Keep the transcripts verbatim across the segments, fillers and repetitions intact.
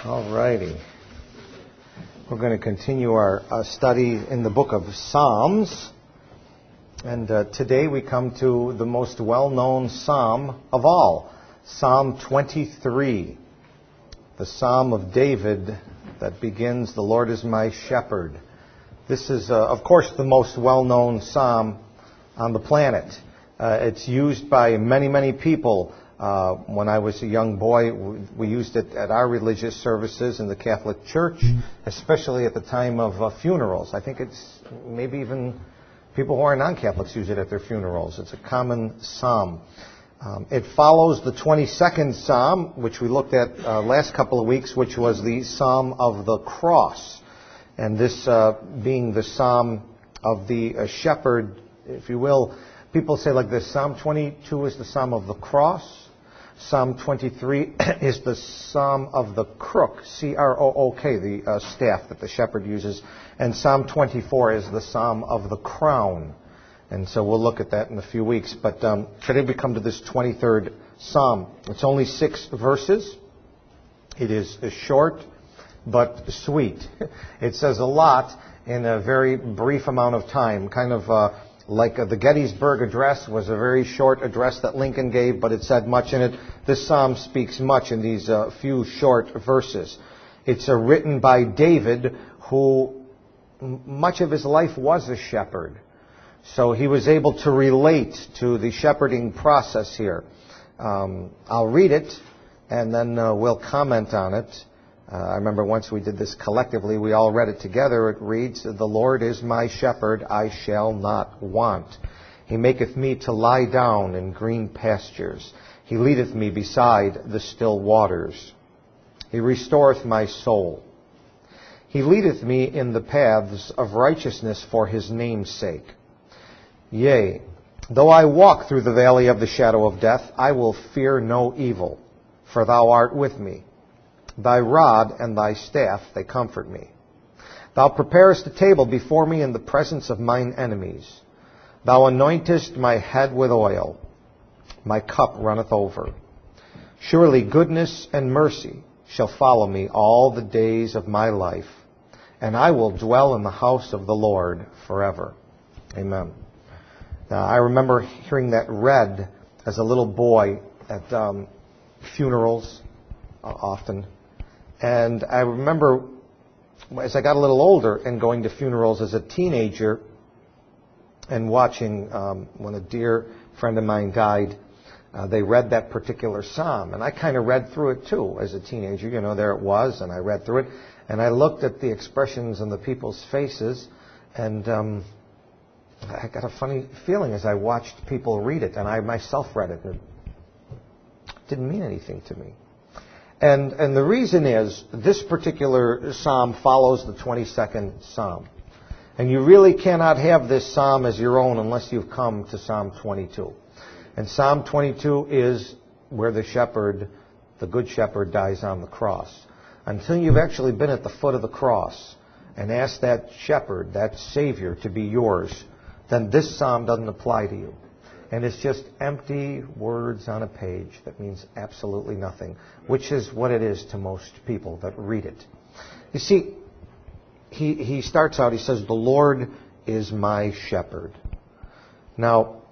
All righty. We're going to continue our uh, study in the book of Psalms. And uh, today we come to the most well-known psalm of all, Psalm twenty-three, the Psalm of David that begins, "The Lord is my shepherd." This is, uh, of course, the most well-known psalm on the planet. Uh, it's used by many, many people. Uh, when I was a young boy, we used it at our religious services in the Catholic Church, especially at the time of uh, funerals. I think it's maybe even people who are non-Catholics use it at their funerals. It's a common psalm. Um, it follows the twenty-second psalm, which we looked at uh, last couple of weeks, which was the Psalm of the Cross. And this uh, being the psalm of the uh, shepherd, if you will, people say like this: Psalm twenty-two is the Psalm of the Cross. Psalm twenty-three is the Psalm of the Crook, C R O O K, the uh, staff that the shepherd uses. And Psalm twenty-four is the Psalm of the Crown. And so we'll look at that in a few weeks. But um, today we come to this twenty-third Psalm. It's only six verses. It is short but sweet. It says a lot in a very brief amount of time, kind of uh, like uh, the Gettysburg Address was a very short address that Lincoln gave, but it said much in it. This psalm speaks much in these uh, few short verses. It's uh, written by David, who m- much of his life was a shepherd. So he was able to relate to the shepherding process here. Um, I'll read it, and then uh, we'll comment on it. Uh, I remember once we did this collectively, we all read it together. It reads, "The Lord is my shepherd, I shall not want. He maketh me to lie down in green pastures. He leadeth me beside the still waters. He restoreth my soul. He leadeth me in the paths of righteousness for his name's sake. Yea, though I walk through the valley of the shadow of death, I will fear no evil, for thou art with me. Thy rod and thy staff, they comfort me. Thou preparest a table before me in the presence of mine enemies. Thou anointest my head with oil. My cup runneth over. Surely goodness and mercy shall follow me all the days of my life, and I will dwell in the house of the Lord forever." Amen. Now, I remember hearing that read as a little boy at um, funerals uh, often. And I remember as I got a little older and going to funerals as a teenager and watching um, when a dear friend of mine died, uh, they read that particular psalm. And I kind of read through it too as a teenager. You know, there it was, and I read through it. And I looked at the expressions on the people's faces, and um, I got a funny feeling as I watched people read it, and I myself read it. And it didn't mean anything to me. And and the reason is, this particular psalm follows the twenty-second psalm. And you really cannot have this psalm as your own unless you've come to Psalm twenty-two. And Psalm twenty-two is where the shepherd, the good shepherd, dies on the cross. Until you've actually been at the foot of the cross and asked that shepherd, that Savior, to be yours, then this psalm doesn't apply to you. And it's just empty words on a page that means absolutely nothing, which is what it is to most people that read it. You see, he, he starts out, he says, "The Lord is my shepherd." Now,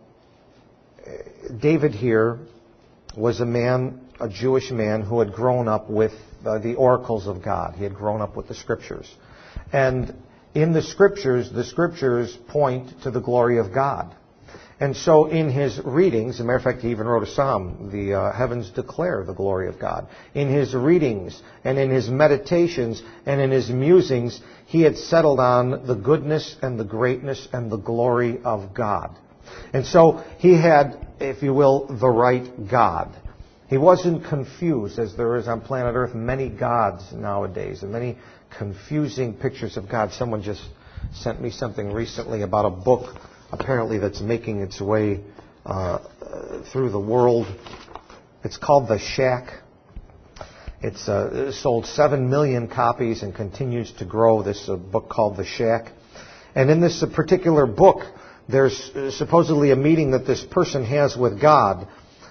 David here was a man, a Jewish man, who had grown up with uh, the oracles of God. He had grown up with the Scriptures. And in the Scriptures, the Scriptures point to the glory of God. And so in his readings, as a matter of fact, he even wrote a psalm, the uh, heavens declare the glory of God. In his readings and in his meditations and in his musings, he had settled on the goodness and the greatness and the glory of God. And so he had, if you will, the right God. He wasn't confused, as there is on planet Earth many gods nowadays and many confusing pictures of God. Someone just sent me something recently about a book apparently that's making its way uh, through the world. It's called The Shack. It's uh, sold seven million copies and continues to grow, this uh, book called The Shack. And in this uh, particular book, there's uh, supposedly a meeting that this person has with God.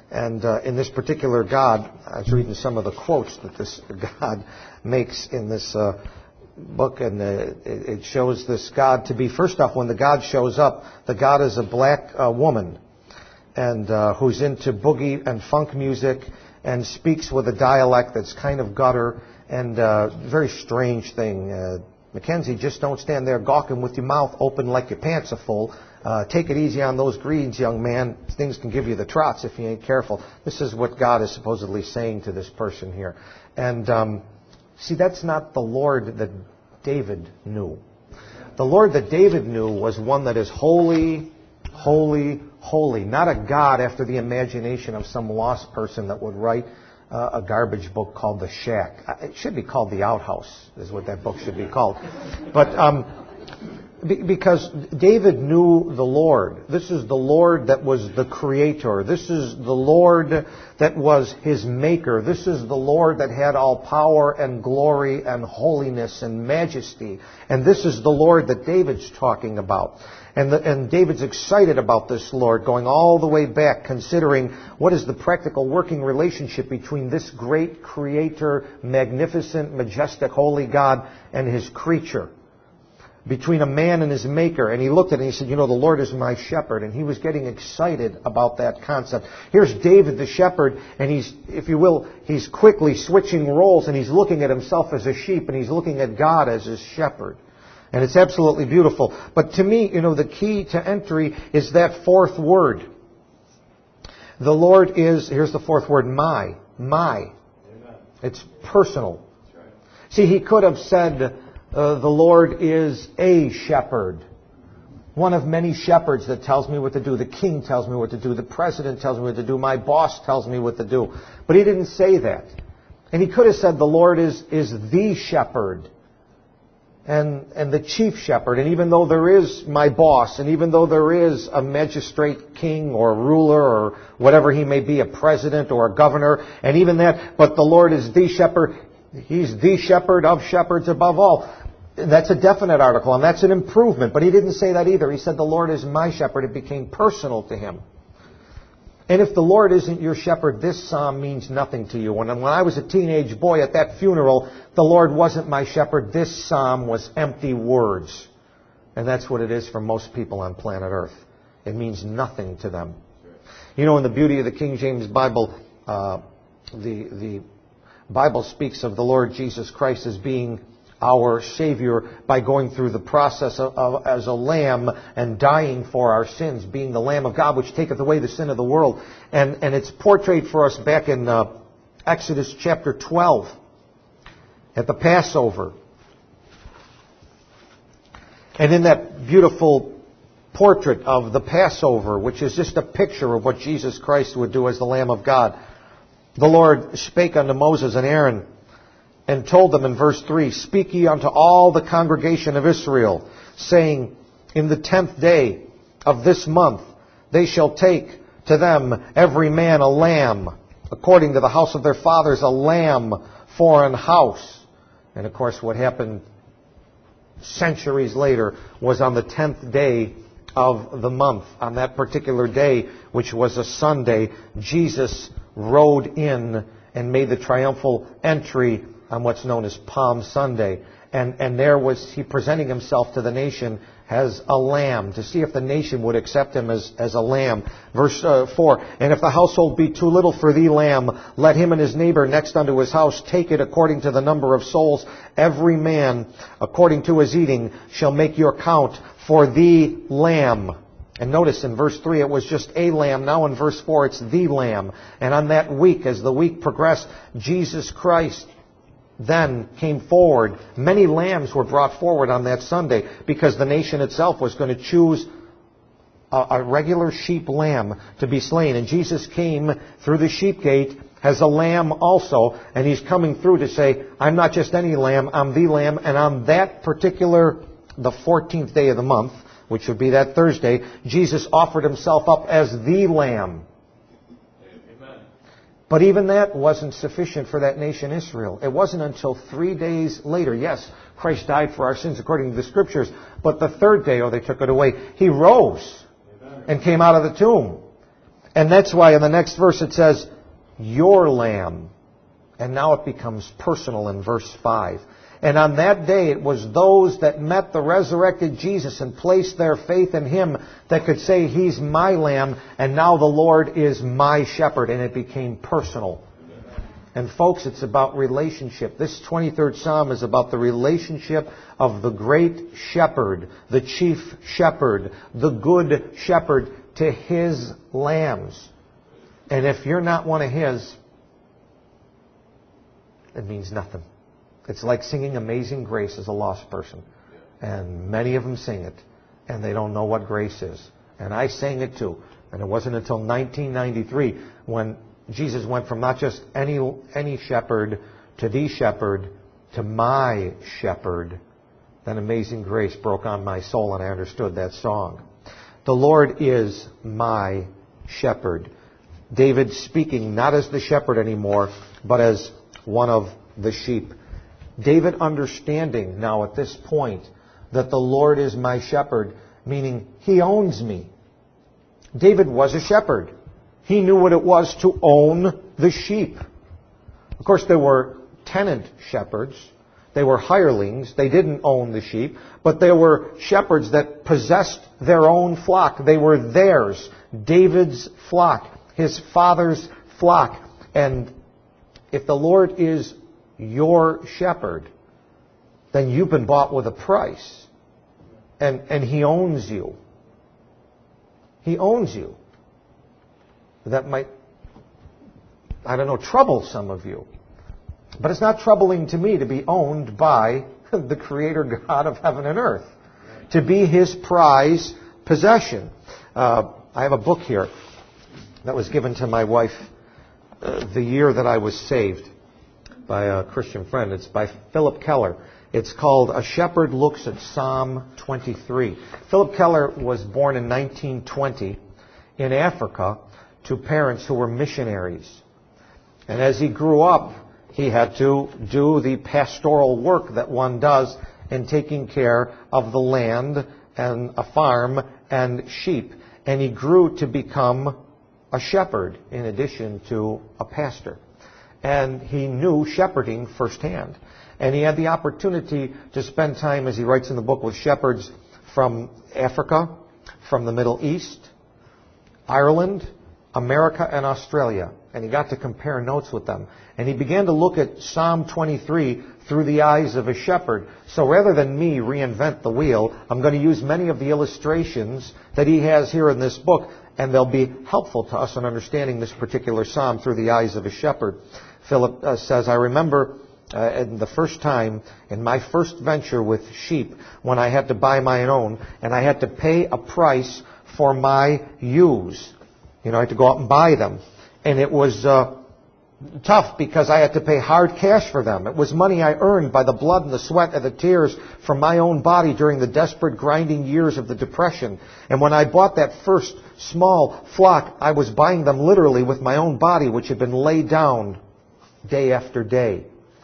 And uh, in this particular God, I was reading some of the quotes that this God makes in this uh, book, and uh, it, it shows this God to be, first off, when the God shows up, the God is a black uh, woman, and uh, who's into boogie and funk music, and speaks with a dialect that's kind of gutter, and uh, very strange thing. Uh, Mackenzie, just don't stand there gawking with your mouth open like your pants are full. Uh, take it easy on those greens, young man. Things can give you the trots if you ain't careful. This is what God is supposedly saying to this person here. And um, see, that's not the Lord that David knew. The Lord that David knew was one that is holy, holy, holy. Not a God after the imagination of some lost person that would write uh, a garbage book called The Shack. It should be called The Outhouse, is what that book should be called. But um, be- because David knew the Lord. This is the Lord that was the Creator. This is the Lord that was His Maker. This is the Lord that had all power and glory and holiness and majesty. And this is the Lord that David's talking about. And, the, and David's excited about this Lord, going all the way back, considering what is the practical working relationship between this great Creator, magnificent, majestic, holy God and His creature. Between a man and his Maker. And he looked at it and he said, you know, the Lord is my shepherd. And he was getting excited about that concept. Here's David the shepherd, and he's, if you will, he's quickly switching roles, and he's looking at himself as a sheep, and he's looking at God as his shepherd. And it's absolutely beautiful. But to me, you know, the key to entry is that fourth word. The Lord is, here's the fourth word, my. My. Amen. It's personal. That's right. See, he could have said, uh, the Lord is a shepherd. One of many shepherds that tells me what to do. The king tells me what to do. The president tells me what to do. My boss tells me what to do. But he didn't say that. And he could have said the Lord is, is the shepherd. And, and the chief shepherd. And even though there is my boss, and even though there is a magistrate king or ruler or whatever he may be, a president or a governor, and even that, but the Lord is the shepherd. He's the shepherd of shepherds above all. That's a definite article, and that's an improvement. But he didn't say that either. He said the Lord is my shepherd. It became personal to him. And if the Lord isn't your shepherd, this psalm means nothing to you. When, when I was a teenage boy at that funeral, the Lord wasn't my shepherd. This psalm was empty words. And that's what it is for most people on planet Earth. It means nothing to them. You know, in the beauty of the King James Bible, uh, the, the Bible speaks of the Lord Jesus Christ as being our Savior by going through the process of, of as a lamb and dying for our sins, being the Lamb of God which taketh away the sin of the world. And, and it's portrayed for us back in uh, Exodus chapter twelve at the Passover. And in that beautiful portrait of the Passover, which is just a picture of what Jesus Christ would do as the Lamb of God, the Lord spake unto Moses and Aaron, and told them in verse three, speak ye unto all the congregation of Israel, saying, in the tenth day of this month they shall take to them every man a lamb, according to the house of their fathers, a lamb for an house. And of course what happened centuries later was on the tenth day of the month. On that particular day, which was a Sunday, Jesus rode in and made the triumphal entry on what's known as Palm Sunday. And, and there was he presenting himself to the nation as a lamb, to see if the nation would accept him as, as a lamb. Verse uh, four, and if the household be too little for thee, lamb, let him and his neighbor next unto his house take it according to the number of souls. Every man, according to his eating, shall make your count for thee, lamb. And notice in verse three it was just a lamb. Now in verse four it's the lamb. And on that week, as the week progressed, Jesus Christ then came forward. Many lambs were brought forward on that Sunday because the nation itself was going to choose a, a regular sheep lamb to be slain. And Jesus came through the sheep gate as a lamb also. And he's coming through to say, I'm not just any lamb, I'm the lamb. And on that particular, the fourteenth day of the month, which would be that Thursday, Jesus offered himself up as the lamb. But even that wasn't sufficient for that nation Israel. It wasn't until three days later. Yes, Christ died for our sins according to the Scriptures. But the third day, oh, they took it away. He rose and came out of the tomb. And that's why in the next verse it says, your lamb. And now it becomes personal in verse five. And on that day it was those that met the resurrected Jesus and placed their faith in Him that could say, He's my lamb, and now the Lord is my shepherd. And it became personal. And folks, it's about relationship. This twenty-third Psalm is about the relationship of the great shepherd, the chief shepherd, the good shepherd to His lambs. And if you're not one of His, it means nothing. It's like singing Amazing Grace as a lost person. And many of them sing it, and they don't know what grace is. And I sang it too. And it wasn't until nineteen ninety-three when Jesus went from not just any any shepherd to the shepherd to my shepherd, then Amazing Grace broke on my soul and I understood that song. The Lord is my shepherd. David speaking not as the shepherd anymore, but as one of the sheep. David understanding now at this point that the Lord is my shepherd, meaning He owns me. David was a shepherd. He knew what it was to own the sheep. Of course, there were tenant shepherds. They were hirelings. They didn't own the sheep. But there were shepherds that possessed their own flock. They were theirs. David's flock. His father's flock. And if the Lord is your shepherd, then you've been bought with a price. And, and He owns you. He owns you. That might, I don't know, trouble some of you. But it's not troubling to me to be owned by the Creator God of heaven and earth. To be His prize possession. Uh, I have a book here that was given to my wife uh, the year that I was saved by a Christian friend. It's by Philip Keller. It's called A Shepherd Looks at Psalm twenty-three. Philip Keller was born in nineteen twenty in Africa to parents who were missionaries. And as he grew up, he had to do the pastoral work that one does in taking care of the land and a farm and sheep. And he grew to become a shepherd in addition to a pastor. And he knew shepherding firsthand. And he had the opportunity to spend time, as he writes in the book, with shepherds from Africa, from the Middle East, Ireland, America, and Australia. And he got to compare notes with them. And he began to look at Psalm twenty-three through the eyes of a shepherd. So rather than me reinvent the wheel, I'm going to use many of the illustrations that he has here in this book, and they'll be helpful to us in understanding this particular psalm through the eyes of a shepherd. Philip uh, says, I remember uh, in the first time, in my first venture with sheep, when I had to buy my own, and I had to pay a price for my ewes. You know, I had to go out and buy them. And it was uh, tough because I had to pay hard cash for them. It was money I earned by the blood and the sweat and the tears from my own body during the desperate, grinding years of the Depression. And when I bought that first small flock, I was buying them literally with my own body, which had been laid down day after day.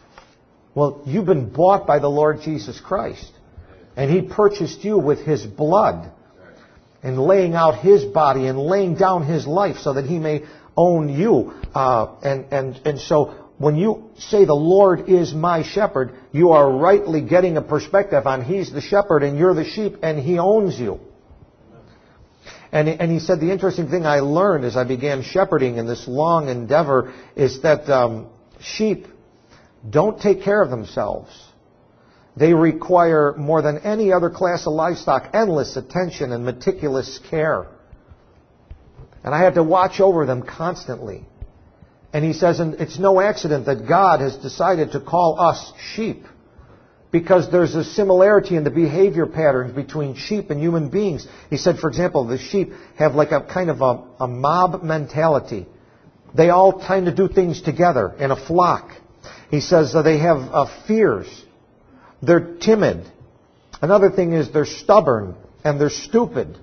Well, you've been bought by the Lord Jesus Christ. And He purchased you with His blood. And laying out His body and laying down His life so that He may own you. Uh, and, and, and so when you say the Lord is my shepherd, you are rightly getting a perspective on He's the shepherd and you're the sheep and He owns you. And, and he said the interesting thing I learned as I began shepherding in this long endeavor is that um, sheep don't take care of themselves. They require more than any other class of livestock endless attention and meticulous care. And I had to watch over them constantly. And he says, and it's no accident that God has decided to call us sheep, because there's a similarity in the behavior patterns between sheep and human beings. He said, for example, the sheep have like a kind of a, a mob mentality. They all tend to do things together in a flock. He says uh, they have uh, fears. They're timid. Another thing is they're stubborn and they're stupid.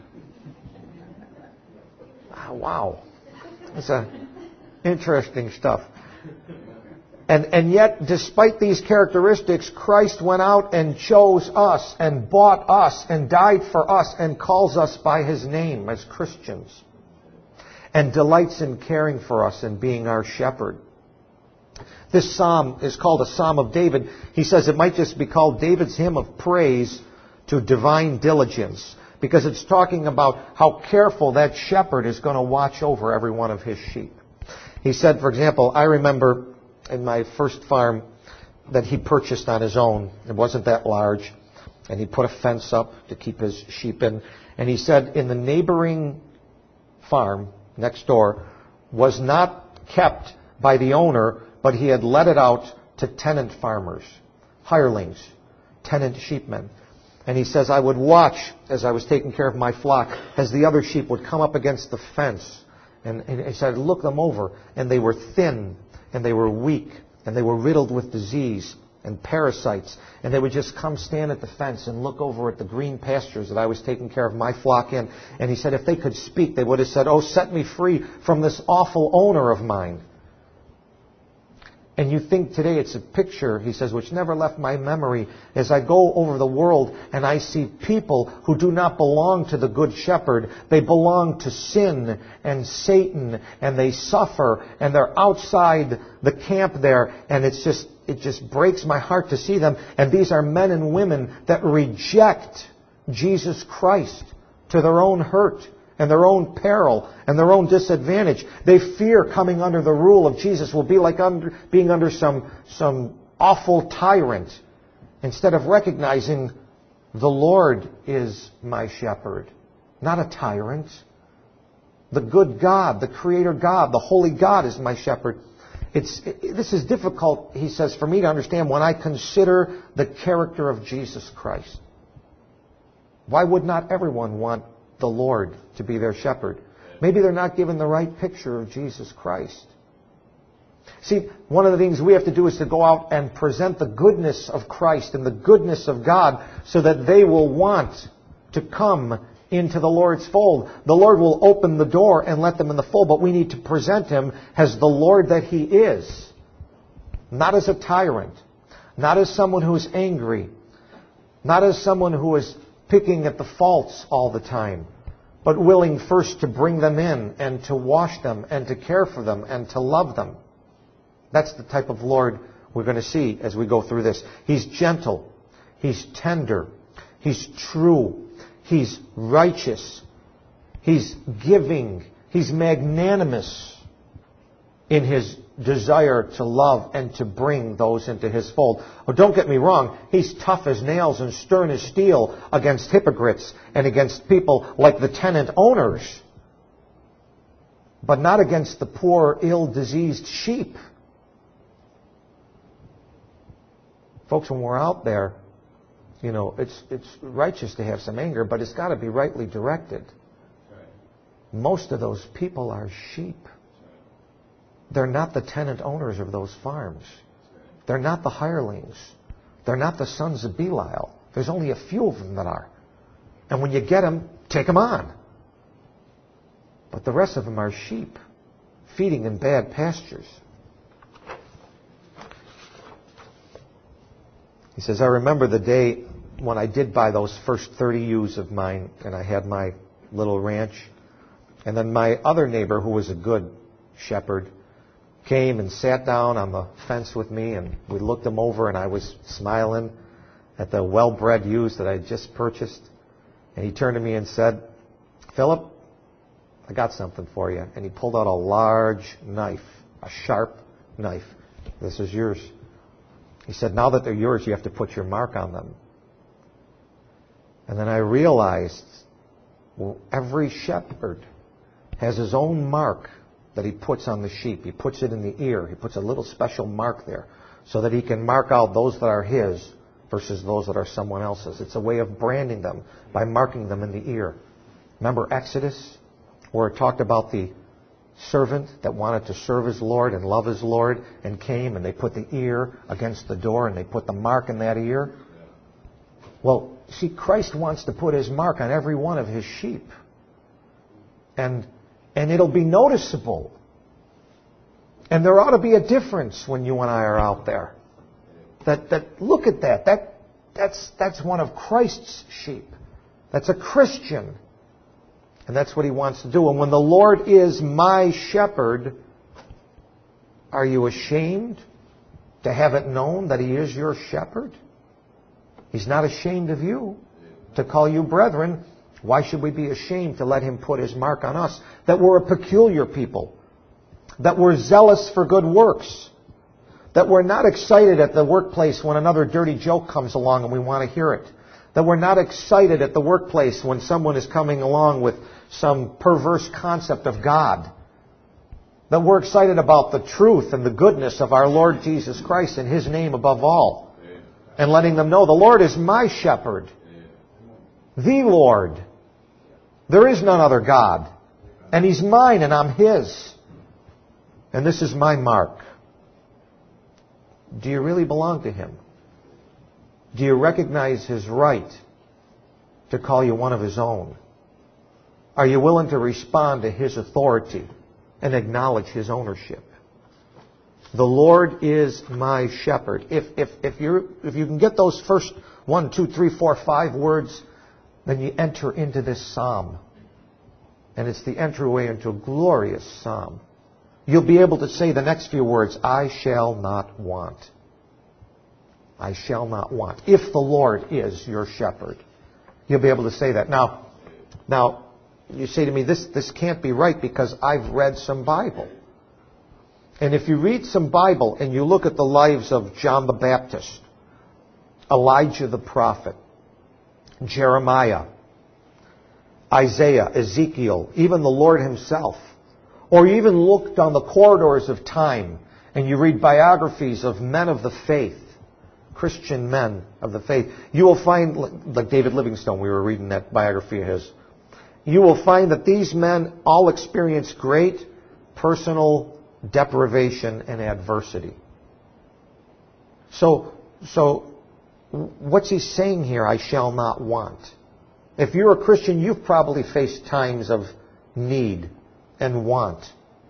Oh, wow. That's a interesting stuff. And, and yet, despite these characteristics, Christ went out and chose us and bought us and died for us and calls us by His name as Christians. and delights in caring for us and being our shepherd. This psalm is called a Psalm of David. He says it might just be called David's hymn of praise to divine diligence, because it's talking about how careful that shepherd is going to watch over every one of his sheep. He said, for example, I remember in my first farm that he purchased on his own. It wasn't that large. And he put a fence up to keep his sheep in. And he said in the neighboring farm next door was not kept by the owner, but he had let it out to tenant farmers, hirelings, tenant sheepmen. And he says, I would watch as I was taking care of my flock as the other sheep would come up against the fence. And, and he said, look them over. And they were thin, and they were weak, and they were riddled with disease and parasites. And they would just come stand at the fence and look over at the green pastures that I was taking care of my flock in. And he said, if they could speak, they would have said, oh, set me free from this awful owner of mine. And you think today it's a picture, he says, which never left my memory as I go over the world and I see people who do not belong to the Good Shepherd. They belong to sin and Satan, and they suffer, and they're outside the camp there, and it's just, it just breaks my heart to see them. And these are men and women that reject Jesus Christ to their own hurt and their own peril and their own disadvantage. They fear coming under the rule of Jesus will be like under, being under some, some awful tyrant, instead of recognizing the Lord is my shepherd, not a tyrant. The good God, the Creator God, the Holy God is my shepherd. It's, it, this is difficult, he says, for me to understand when I consider the character of Jesus Christ. Why would not everyone want the Lord to be their shepherd? Maybe they're not given the right picture of Jesus Christ. See, one of the things we have to do is to go out and present the goodness of Christ and the goodness of God so that they will want to come into the Lord's fold. The Lord will open the door and let them in the fold, but we need to present Him as the Lord that He is. Not as a tyrant, not as someone who is angry, not as someone who is picking at the faults all the time, but willing first to bring them in and to wash them and to care for them and to love them. That's the type of Lord we're going to see as we go through this. He's gentle. He's tender. He's true. He's righteous. He's giving. He's magnanimous in His desire to love and to bring those into His fold. Oh, don't get me wrong. He's tough as nails and stern as steel against hypocrites and against people like the tenant owners, but not against the poor, ill-diseased sheep. Folks, when we're out there, you know, it's it's righteous to have some anger, but it's got to be rightly directed. Most of those people are sheep. They're not the tenant owners of those farms. They're not the hirelings. They're not the sons of Belial. There's only a few of them that are. And when you get them, take them on. But the rest of them are sheep, feeding in bad pastures. He says, I remember the day when I did buy those first thirty ewes of mine, and I had my little ranch. And then my other neighbor, who was a good shepherd, came and sat down on the fence with me, and we looked them over, and I was smiling at the well-bred ewes that I had just purchased. And he turned to me and said, Philip, I got something for you. And he pulled out a large knife, a sharp knife. This is yours. He said, now that they're yours, you have to put your mark on them. And then I realized, well, every shepherd has his own mark that he puts on the sheep. He puts it in the ear. He puts a little special mark there so that he can mark out those that are his versus those that are someone else's. It's a way of branding them by marking them in the ear. Remember Exodus, where it talked about the servant that wanted to serve his Lord and love his Lord and came and they put the ear against the door and they put the mark in that ear? Well, see, Christ wants to put His mark on every one of His sheep. And and it'll be noticeable. And there ought to be a difference when you and I are out there. That that look at that. That that's that's one of Christ's sheep. That's a Christian. And that's what He wants to do. And when the Lord is my shepherd, are you ashamed to have it known that He is your shepherd? He's not ashamed of you to call you brethren. Why should we be ashamed to let Him put His mark on us? That we're a peculiar people. That we're zealous for good works. That we're not excited at the workplace when another dirty joke comes along and we want to hear it. That we're not excited at the workplace when someone is coming along with some perverse concept of God. That we're excited about the truth and the goodness of our Lord Jesus Christ and His name above all. And letting them know the Lord is my shepherd. The Lord. There is none other God. And He's mine and I'm His. And this is my mark. Do you really belong to Him? Do you recognize His right to call you one of His own? Are you willing to respond to His authority and acknowledge His ownership? The Lord is my shepherd. If, if, if, you're, if you can get those first one, two, three, four, five words, then you enter into this psalm. And it's the entryway into a glorious psalm. You'll be able to say the next few words, I shall not want. I shall not want. If the Lord is your shepherd. You'll be able to say that. Now, now you say to me, this, this can't be right because I've read some Bible. And if you read some Bible and you look at the lives of John the Baptist, Elijah the prophet, Jeremiah, Isaiah, Ezekiel, even the Lord Himself, or you even look down the corridors of time and you read biographies of men of the faith, Christian men of the faith, you will find, like David Livingstone, we were reading that biography of his, you will find that these men all experienced great personal deprivation and adversity. So, so what's he saying here, I shall not want? If you're a Christian, you've probably faced times of need and want.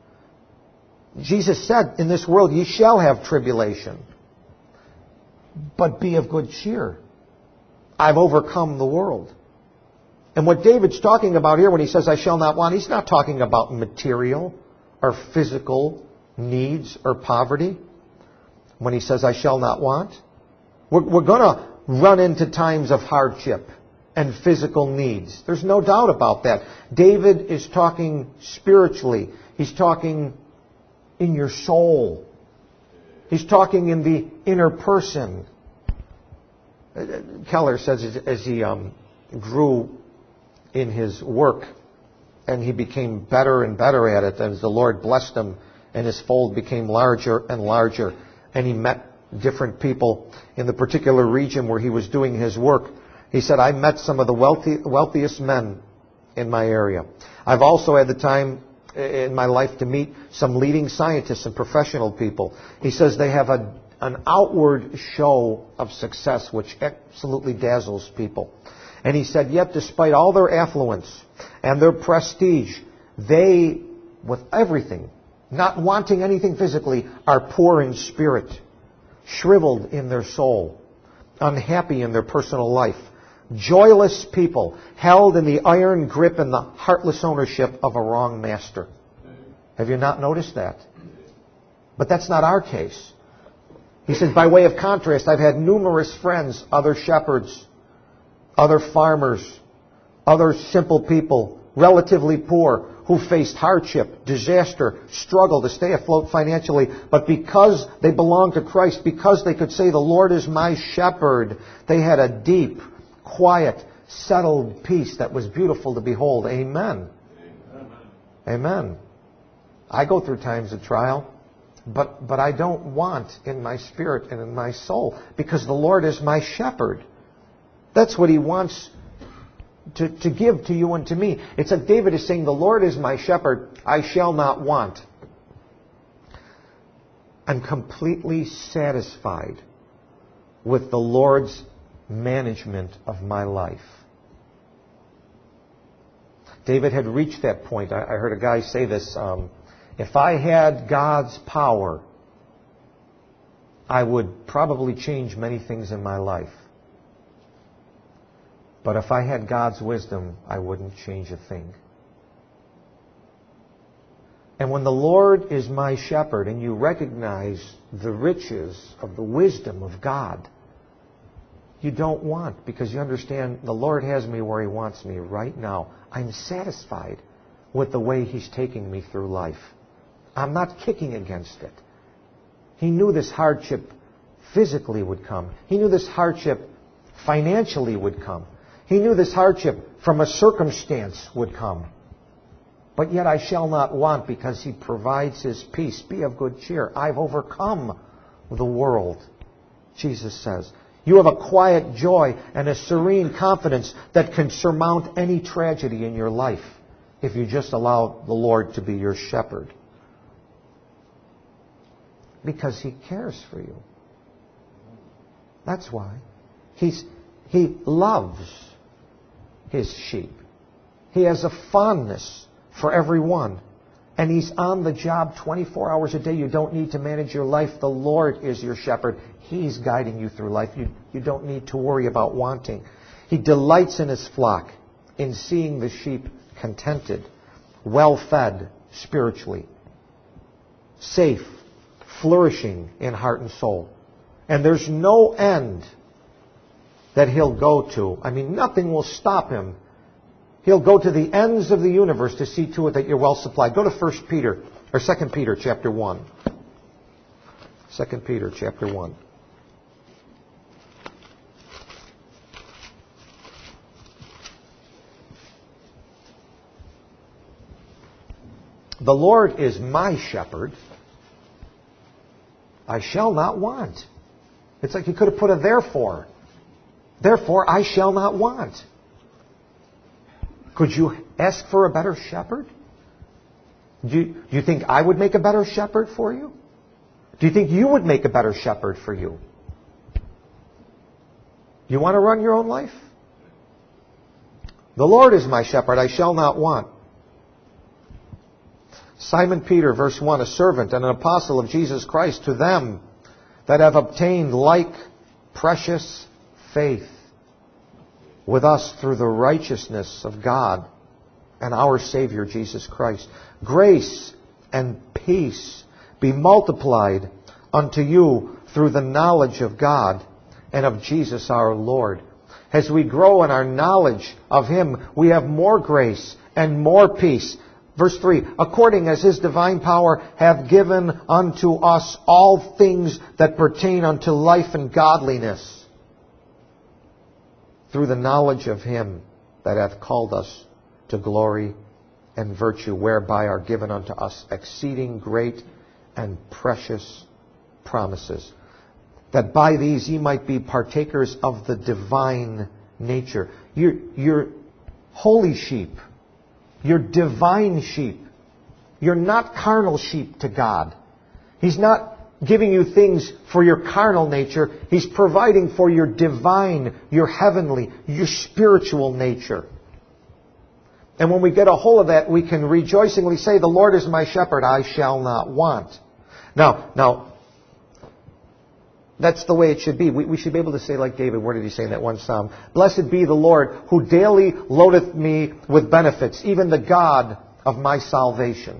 Jesus said, in this world ye shall have tribulation, but be of good cheer. I've overcome the world. And what David's talking about here when he says, I shall not want, he's not talking about material or physical needs or poverty. When he says, I shall not want, we're, we're going to run into times of hardship and physical needs. There's no doubt about that. David is talking spiritually. He's talking in your soul. He's talking in the inner person. Keller says as, as he um, grew in his work and he became better and better at it as the Lord blessed him and his fold became larger and larger and he met different people in the particular region where he was doing his work. He said, I met some of the wealthy, wealthiest men in my area. I've also had the time in my life to meet some leading scientists and professional people. He says they have a, an outward show of success which absolutely dazzles people. And he said, yet despite all their affluence and their prestige, they, with everything, not wanting anything physically, are poor in spirit, shriveled in their soul, unhappy in their personal life, joyless people, held in the iron grip and the heartless ownership of a wrong master. Have you not noticed that? But that's not our case. He says, by way of contrast, I've had numerous friends, other shepherds, other farmers, other simple people, relatively poor, who faced hardship, disaster, struggle to stay afloat financially. But because they belonged to Christ, because they could say, the Lord is my shepherd, they had a deep, quiet, settled peace that was beautiful to behold. Amen. Amen. Amen. I go through times of trial, but, but I don't want in my spirit and in my soul, because the Lord is my shepherd. That's what He wants to, to give to you and to me. It's like David is saying, the Lord is my shepherd, I shall not want. I'm completely satisfied with the Lord's management of my life. David had reached that point. I, I heard a guy say this, um, if I had God's power, I would probably change many things in my life. But if I had God's wisdom, I wouldn't change a thing. And when the Lord is my shepherd and you recognize the riches of the wisdom of God, you don't want, because you understand the Lord has me where He wants me right now. I'm satisfied with the way He's taking me through life. I'm not kicking against it. He knew this hardship physically would come. He knew this hardship financially would come. He knew this hardship from a circumstance would come. But yet I shall not want, because He provides His peace. Be of good cheer. I've overcome the world, Jesus says. You have a quiet joy and a serene confidence that can surmount any tragedy in your life if you just allow the Lord to be your shepherd. Because He cares for you. That's why. He's, he loves His sheep. He has a fondness for every one. And He's on the job twenty-four hours a day. You don't need to manage your life. The Lord is your shepherd. He's guiding you through life. You, you don't need to worry about wanting. He delights in His flock, in seeing the sheep contented, well-fed spiritually, safe, flourishing in heart and soul. And there's no end that He'll go to. I mean, nothing will stop Him. He'll go to the ends of the universe to see to it that you're well supplied. Go to First Peter, or Second Peter chapter one. Second Peter chapter one. The Lord is my shepherd. I shall not want. It's like you could have put a therefore. Therefore, I shall not want. Could you ask for a better shepherd? Do you, do you think I would make a better shepherd for you? Do you think you would make a better shepherd for you? You want to run your own life? The Lord is my shepherd, I shall not want. Simon Peter, verse one, a servant and an apostle of Jesus Christ, to them that have obtained like precious faith with us through the righteousness of God and our Savior Jesus Christ. Grace and peace be multiplied unto you through the knowledge of God and of Jesus our Lord. As we grow in our knowledge of Him, we have more grace and more peace. Verse three, according as His divine power hath given unto us all things that pertain unto life and godliness, through the knowledge of Him that hath called us to glory and virtue, whereby are given unto us exceeding great and precious promises, that by these ye might be partakers of the divine nature. You're, you're holy sheep. You're divine sheep. You're not carnal sheep to God. He's not giving you things for your carnal nature. He's providing for your divine, your heavenly, your spiritual nature. And when we get a hold of that, we can rejoicingly say, the Lord is my shepherd, I shall not want. Now, now, that's the way it should be. We, we should be able to say like David, where did he say in that one psalm? Blessed be the Lord, who daily loadeth me with benefits, even the God of my salvation.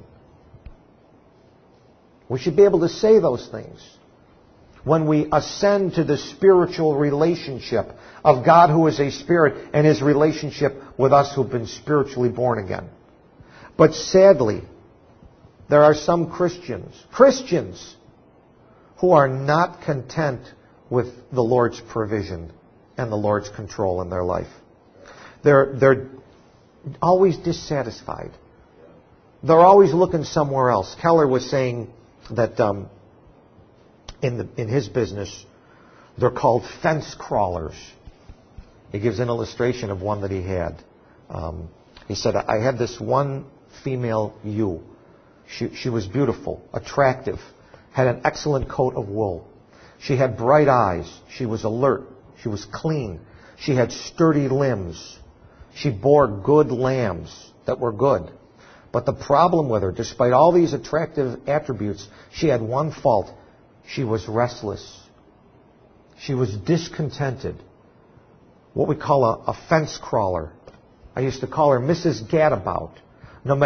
We should be able to say those things when we ascend to the spiritual relationship of God who is a spirit and His relationship with us who've been spiritually born again. But sadly, there are some Christians, Christians, who are not content with the Lord's provision and the Lord's control in their life. They're, they're always dissatisfied. They're always looking somewhere else. Keller was saying that um, in, the, in his business, they're called fence crawlers. He gives an illustration of one that he had. Um, he said, I had this one female ewe. She, she was beautiful, attractive, had an excellent coat of wool. She had bright eyes. She was alert. She was clean. She had sturdy limbs. She bore good lambs that were good. But the problem with her, despite all these attractive attributes, she had one fault. She was restless. She was discontented. What we call a, a fence crawler. I used to call her Missus Gadabout. No matter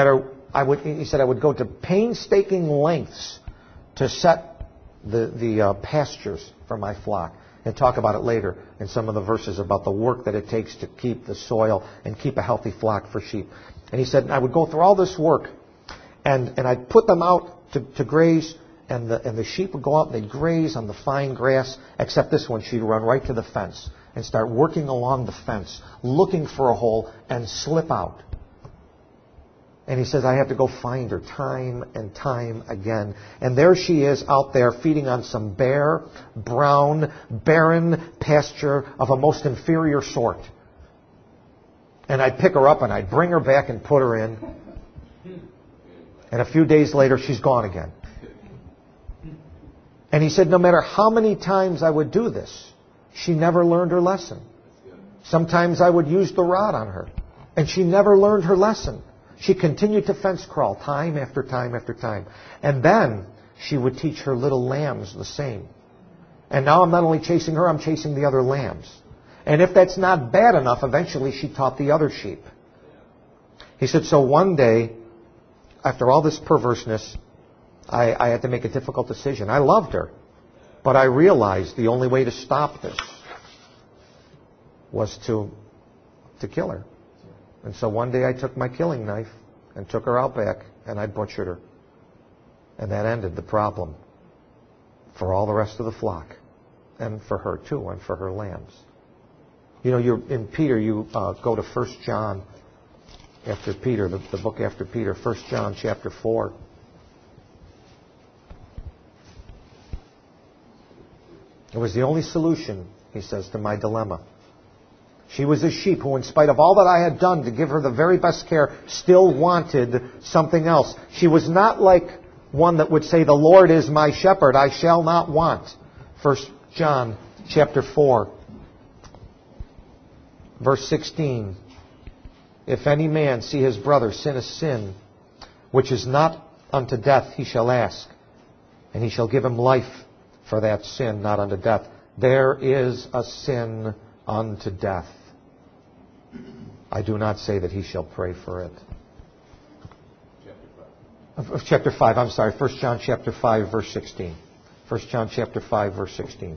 I would, he said, I would go to painstaking lengths to set the, the uh, pastures for my flock. And talk about it later in some of the verses about the work that it takes to keep the soil and keep a healthy flock for sheep. And he said, I would go through all this work, and, and I'd put them out to, to graze, and the, and the sheep would go out and they'd graze on the fine grass, except this one, she'd run right to the fence and start working along the fence, looking for a hole, and slip out. And he says, I have to go find her time and time again. And there she is out there feeding on some bare, brown, barren pasture of a most inferior sort. And I'd pick her up and I'd bring her back and put her in. And a few days later, she's gone again. And he said, no matter how many times I would do this, she never learned her lesson. Sometimes I would use the rod on her, and she never learned her lesson. She continued to fence crawl time after time after time. And then she would teach her little lambs the same. And now I'm not only chasing her, I'm chasing the other lambs. And if that's not bad enough, eventually she taught the other sheep. He said, so one day, after all this perverseness, I, I had to make a difficult decision. I loved her, but I realized the only way to stop this was to, to kill her. And so one day I took my killing knife and took her out back and I butchered her. And that ended the problem for all the rest of the flock. And for her too, and for her lambs. You know, you're in Peter, you uh, go to First John after Peter, the, the book after Peter, First John chapter four. It was the only solution, he says, to my dilemma. She was a sheep who, in spite of all that I had done to give her the very best care, still wanted something else. She was not like one that would say, the Lord is my shepherd, I shall not want. First John chapter four, verse sixteen. If any man see his brother sin a sin which is not unto death, he shall ask, and he shall give him life for that sin, not unto death. There is a sin unto death. I do not say that he shall pray for it. Chapter five. Chapter five, I'm sorry. First John chapter five, verse sixteen. First John chapter five, verse sixteen.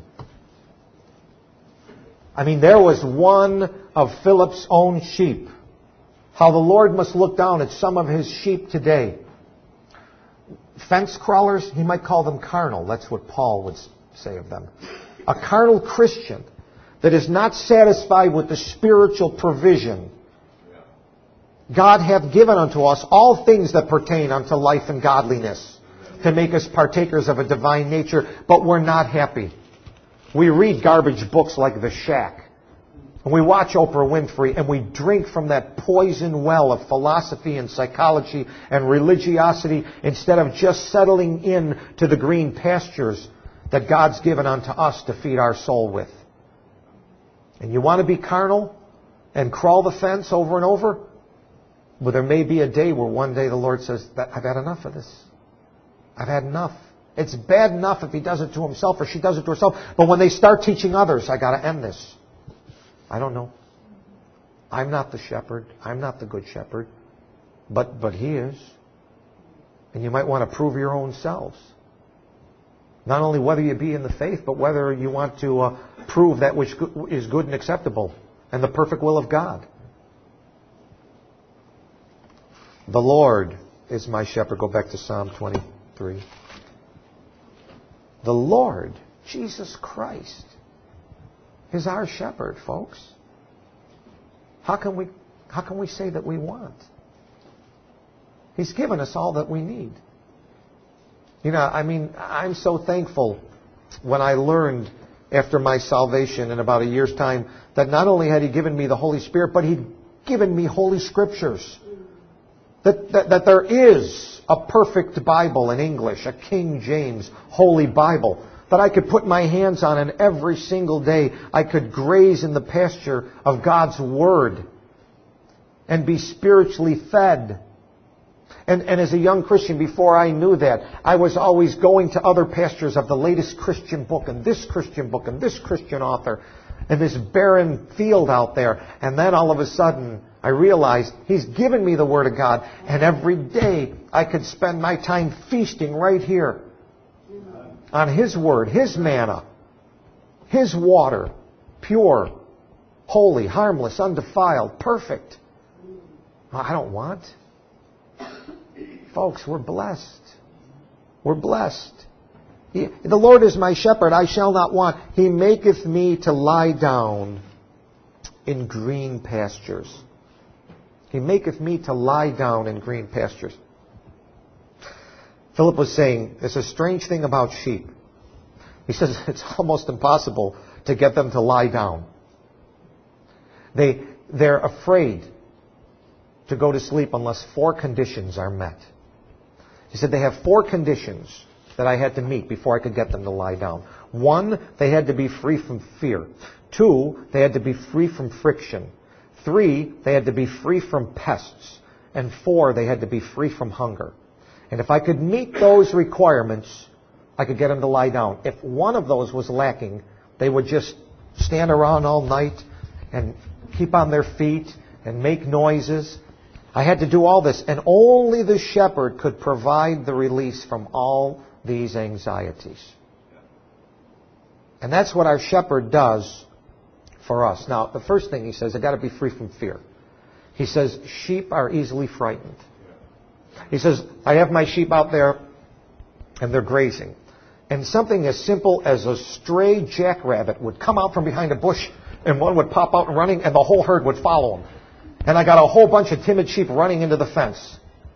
I mean, there was one of Philip's own sheep. How the Lord must look down at some of his sheep today. Fence crawlers, he might call them carnal. That's what Paul would say of them. A carnal Christian that is not satisfied with the spiritual provision God hath given unto us all things that pertain unto life and godliness, to make us partakers of a divine nature, but we're not happy. We read garbage books like The Shack, and we watch Oprah Winfrey, and we drink from that poison well of philosophy and psychology and religiosity instead of just settling in to the green pastures that God's given unto us to feed our soul with. And you want to be carnal and crawl the fence over and over? Well, there may be a day where one day the Lord says, I've had enough of this. I've had enough. It's bad enough if he does it to himself or she does it to herself. But when they start teaching others, I got to end this. I don't know. I'm not the shepherd. I'm not the good shepherd. But, but he is. And you might want to prove your own selves. Not only whether you be in the faith, but whether you want to uh, prove that which is good and acceptable and the perfect will of God. The Lord is my shepherd. Go back to Psalm twenty-three. The Lord, Jesus Christ, is our shepherd, folks. How can we, how can we say that we want? He's given us all that we need. You know, I mean, I'm so thankful when I learned after my salvation in about a year's time that not only had He given me the Holy Spirit, but He'd given me Holy Scriptures. That, that, that there is a perfect Bible in English, a King James Holy Bible, that I could put my hands on, and every single day I could graze in the pasture of God's Word and be spiritually fed. And, and as a young Christian, before I knew that, I was always going to other pastures of the latest Christian book and this Christian book and this Christian author. in this barren field out there. And then all of a sudden, I realized He's given me the Word of God. And every day, I could spend my time feasting right here on His Word, His manna, His water, pure, holy, harmless, undefiled, perfect. I don't want. Folks, we're blessed. We're blessed. He, the Lord is my shepherd, I shall not want. He maketh me to lie down in green pastures. He maketh me to lie down in green pastures. Philip was saying, there's a strange thing about sheep. He says it's almost impossible to get them to lie down. They, they're afraid to go to sleep unless four conditions are met. He said they have four conditions that I had to meet before I could get them to lie down. One, they had to be free from fear. Two, they had to be free from friction. Three, they had to be free from pests. And four, they had to be free from hunger. And if I could meet those requirements, I could get them to lie down. If one of those was lacking, they would just stand around all night and keep on their feet and make noises. I had to do all this, and only the shepherd could provide the release from all these anxieties. And that's what our shepherd does for us. Now, the first thing he says, I've got to be free from fear. He says, sheep are easily frightened. He says, I have my sheep out there, and they're grazing. And something as simple as a stray jackrabbit would come out from behind a bush, and one would pop out and running, and the whole herd would follow him. And I got a whole bunch of timid sheep running into the fence.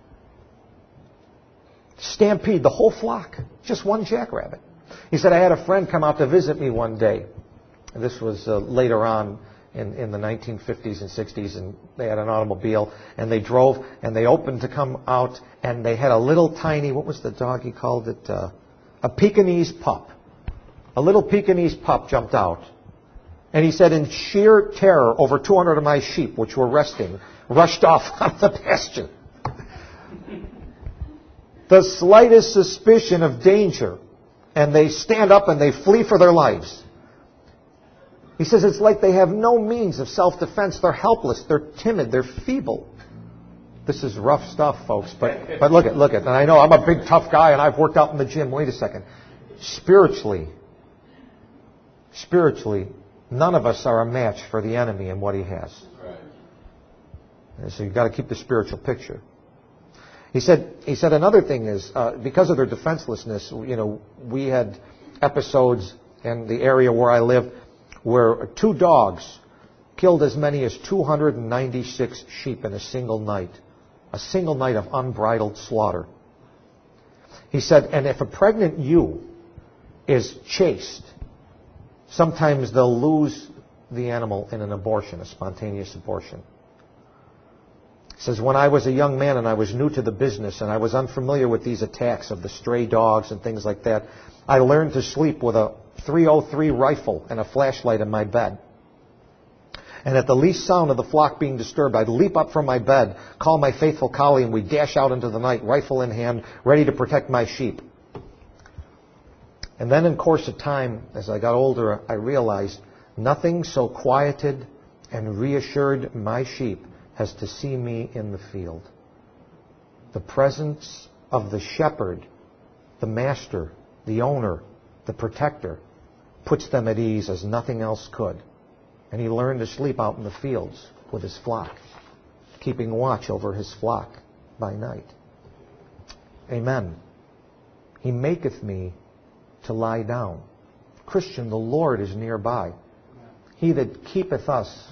Stampede the whole flock. Just one jackrabbit. He said, I had a friend come out to visit me one day. This was uh, later on in, in the nineteen fifties and sixties, and they had an automobile, and they drove, and they opened to come out, and they had a little tiny, what was the dog he called it? Uh, a Pekingese pup. A little Pekingese pup jumped out. And he said, in sheer terror, over two hundred of my sheep, which were resting, rushed off out of the pasture. The slightest suspicion of danger, and they stand up and they flee for their lives. He says it's like they have no means of self-defense. They're helpless. They're timid. They're feeble. This is rough stuff, folks. But but look at look at. And I know I'm a big tough guy, and I've worked out in the gym. Wait a second. Spiritually, spiritually. None of us are a match for the enemy and what he has. Right. So you've got to keep the spiritual picture. He said. He said another thing is uh, because of their defenselessness. You know, we had episodes in the area where I live where two dogs killed as many as two hundred ninety-six sheep in a single night, a single night of unbridled slaughter. He said, and if a pregnant ewe is chased, sometimes they'll lose the animal in an abortion, a spontaneous abortion. He says, when I was a young man and I was new to the business and I was unfamiliar with these attacks of the stray dogs and things like that, I learned to sleep with a three oh three rifle and a flashlight in my bed. And at the least sound of the flock being disturbed, I'd leap up from my bed, call my faithful collie, and we'd dash out into the night, rifle in hand, ready to protect my sheep. And then in course of time, as I got older, I realized nothing so quieted and reassured my sheep as to see me in the field. The presence of the shepherd, the master, the owner, the protector, puts them at ease as nothing else could. And he learned to sleep out in the fields with his flock, keeping watch over his flock by night. Amen. He maketh me to lie down. Christian, the Lord is nearby. He that keepeth us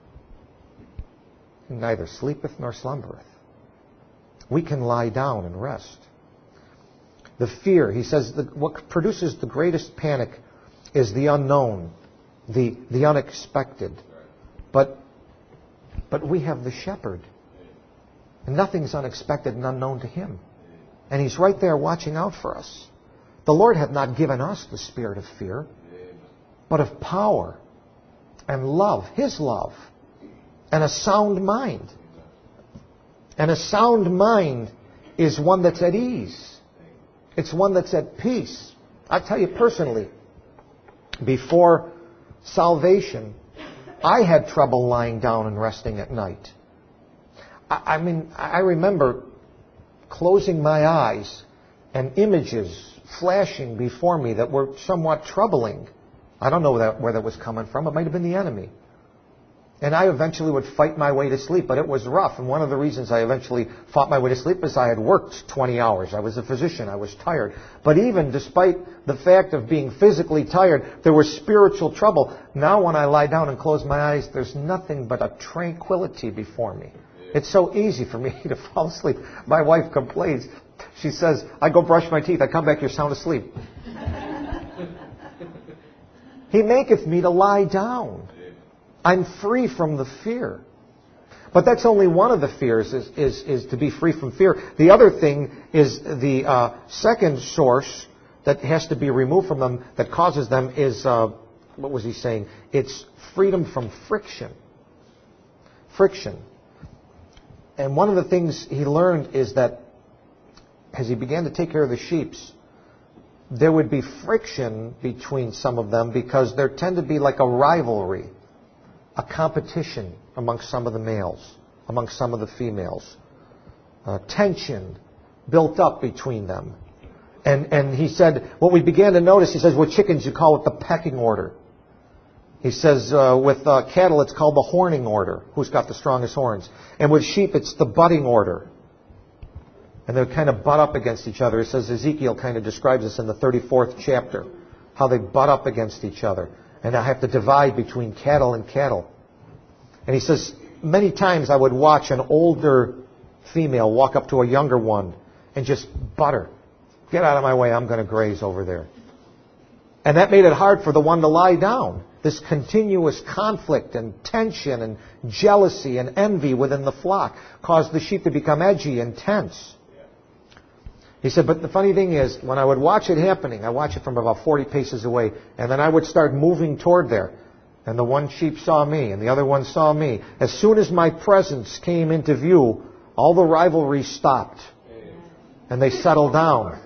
neither sleepeth nor slumbereth. We can lie down and rest. The fear, he says, that what produces the greatest panic is the unknown, the, the unexpected. But, but we have the shepherd. And nothing's unexpected and unknown to him. And he's right there watching out for us. The Lord hath not given us the spirit of fear, but of power and love, his love, and a sound mind. And a sound mind is one that's at ease. It's one that's at peace. I tell you personally, before salvation, I had trouble lying down and resting at night. I, I mean, I remember closing my eyes and images flashing before me that were somewhat troubling. I don't know where that, where that was coming from. It might have been the enemy. And I eventually would fight my way to sleep, but it was rough. And one of the reasons I eventually fought my way to sleep is I had worked twenty hours. I was a physician. I was tired. But even despite the fact of being physically tired, there was spiritual trouble. Now when I lie down and close my eyes, there's nothing but a tranquility before me. It's so easy for me to fall asleep. My wife complains. She says, I go brush my teeth. I come back, you're sound asleep. He maketh me to lie down. I'm free from the fear. But that's only one of the fears, is, is, is to be free from fear. The other thing is the uh, second source that has to be removed from them, that causes them, is, uh, what was he saying? It's freedom from friction. Friction. And one of the things he learned is that as he began to take care of the sheep, there would be friction between some of them because there tended to be like a rivalry, a competition amongst some of the males, amongst some of the females. Uh, tension built up between them. And, and he said, what we began to notice, he says, with chickens you call it the pecking order. He says, uh, with uh, cattle it's called the horning order, who's got the strongest horns. And with sheep it's the butting order. And they kind of butt up against each other. It says Ezekiel kind of describes this in the thirty-fourth chapter, how they butt up against each other. And I have to divide between cattle and cattle. And he says, many times I would watch an older female walk up to a younger one and just butter. Get out of my way, I'm going to graze over there. And that made it hard for the one to lie down. This continuous conflict and tension and jealousy and envy within the flock caused the sheep to become edgy and tense. He said, but the funny thing is, when I would watch it happening, I watch it from about forty paces away, and then I would start moving toward there. And the one sheep saw me, and the other one saw me. As soon as my presence came into view, all the rivalry stopped. And they settled down.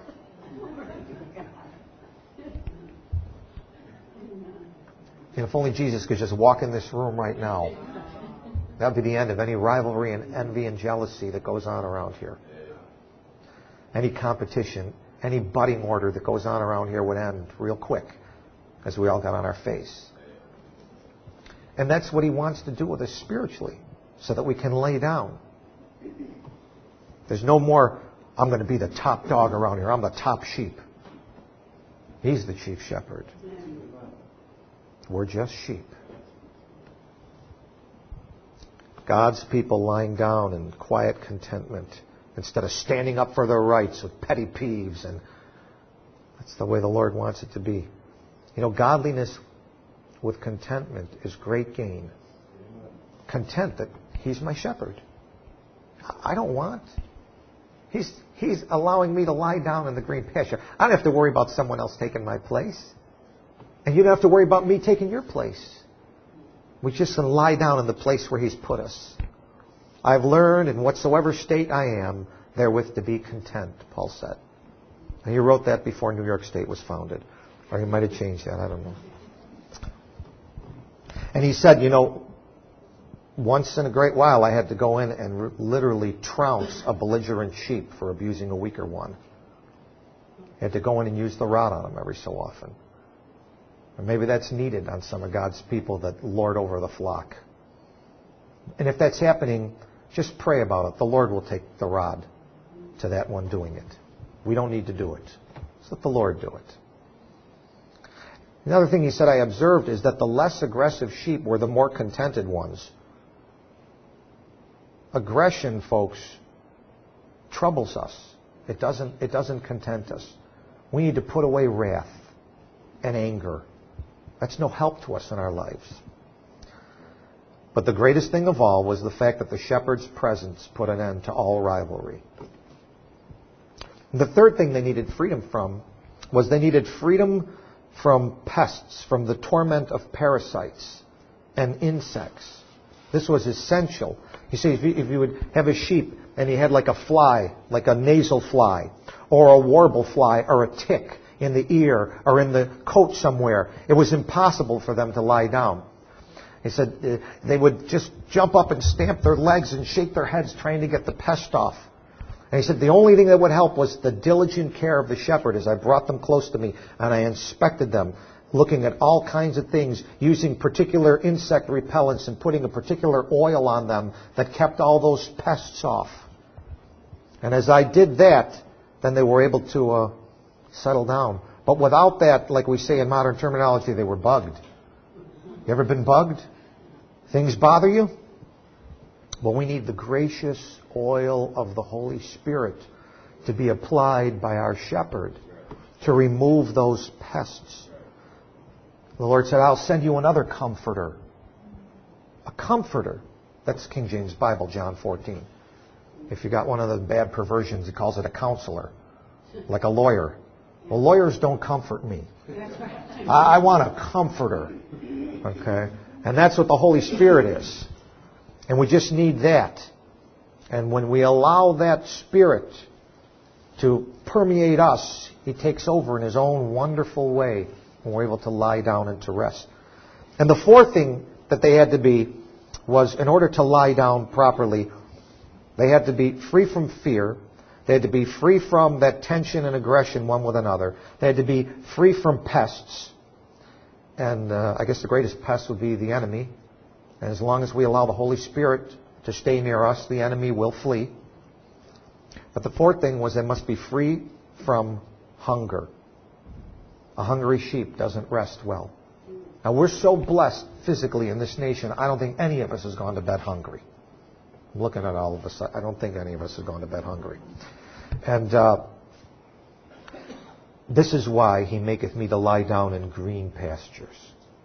And if only Jesus could just walk in this room right now, that would be the end of any rivalry and envy and jealousy that goes on around here. Any competition, any butting order that goes on around here would end real quick as we all got on our face. And that's what he wants to do with us spiritually, so that we can lay down. There's no more, I'm going to be the top dog around here. I'm the top sheep. He's the chief shepherd. We're just sheep. God's people lying down in quiet contentment instead of standing up for their rights with petty peeves. And that's the way the Lord wants it to be. You know, godliness with contentment is great gain. Content that He's my shepherd. I don't want. He's, he's allowing me to lie down in the green pasture. I don't have to worry about someone else taking my place. And you don't have to worry about me taking your place. We just can lie down in the place where He's put us. I've learned in whatsoever state I am, therewith to be content, Paul said. And he wrote that before New York State was founded. Or he might have changed that, I don't know. And he said, you know, once in a great while I had to go in and r- literally trounce a belligerent sheep for abusing a weaker one. I had to go in and use the rod on him every so often. Or maybe that's needed on some of God's people that lord over the flock. And if that's happening, just pray about it. The Lord will take the rod to that one doing it. We don't need to do it. Just let the Lord do it. Another thing he said I observed is that the less aggressive sheep were the more contented ones. Aggression, folks, troubles us. It doesn't, it doesn't content us. We need to put away wrath and anger. That's no help to us in our lives. But the greatest thing of all was the fact that the shepherd's presence put an end to all rivalry. The third thing they needed freedom from was they needed freedom from pests, from the torment of parasites and insects. This was essential. You see, if you, if you would have a sheep and he had like a fly, like a nasal fly, or a warble fly, or a tick in the ear or in the coat somewhere. It was impossible for them to lie down. He said uh, they would just jump up and stamp their legs and shake their heads trying to get the pest off. And he said the only thing that would help was the diligent care of the shepherd as I brought them close to me and I inspected them, looking at all kinds of things, using particular insect repellents and putting a particular oil on them that kept all those pests off. And as I did that, then they were able to uh, settle down. But without that, like we say in modern terminology, they were bugged. You ever been bugged? Things bother you? Well, we need the gracious oil of the Holy Spirit to be applied by our shepherd to remove those pests. The Lord said, I'll send you another comforter. A comforter. That's King James Bible, John fourteen. If you got one of the bad perversions, he calls it a counselor, like a lawyer. Well, lawyers don't comfort me. I, I want a comforter. Okay? And that's what the Holy Spirit is. And we just need that. And when we allow that Spirit to permeate us, He takes over in His own wonderful way, and we're able to lie down and to rest. And the fourth thing that they had to be was, in order to lie down properly, they had to be free from fear. They had to be free from that tension and aggression one with another. They had to be free from pests. And uh, I guess the greatest pest would be the enemy. And as long as we allow the Holy Spirit to stay near us, the enemy will flee. But the fourth thing was they must be free from hunger. A hungry sheep doesn't rest well. Now, we're so blessed physically in this nation, I don't think any of us has gone to bed hungry. I'm looking at all of us. I don't think any of us have gone to bed hungry. And uh, this is why He maketh me to lie down in green pastures.